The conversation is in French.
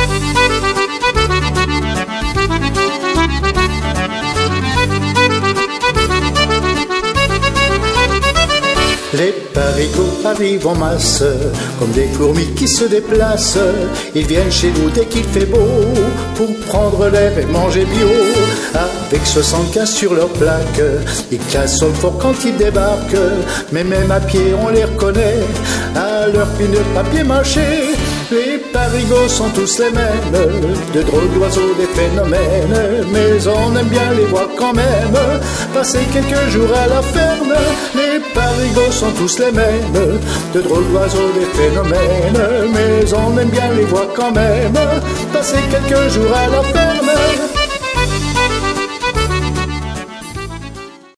Les parigots arrivent en masse, comme des fourmis qui se déplacent. Ils viennent chez nous dès qu'il fait beau, pour prendre l'air et manger bio. Avec 75 sur leur plaque, ils cassent fort quand ils débarquent. Mais même à pied on les reconnaît, à leur pine de papier mâché. Les parigots sont tous les mêmes, de drôles d'oiseaux, des phénomènes. Mais on aime bien les voir quand même, passer quelques jours à la ferme. Les parigots sont tous les mêmes, de drôles d'oiseaux, des phénomènes. Mais on aime bien les voir quand même, passer quelques jours à la ferme.